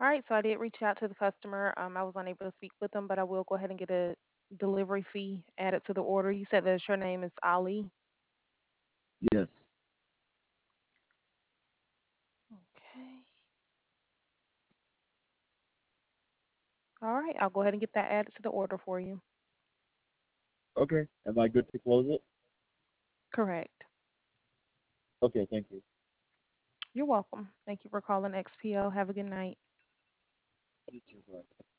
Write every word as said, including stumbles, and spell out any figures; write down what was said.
All right, so I did reach out to the customer. Um, I was unable to speak with them, but I will go ahead and get a delivery fee added to the order. You said that your name is Ali. Yes. Okay. All right, I'll go ahead and get that added to the order for you. Okay. Am I good to close it? Correct. Okay. Thank you. You're welcome. Thank you for calling X P O. Have a good night. You too. Bye.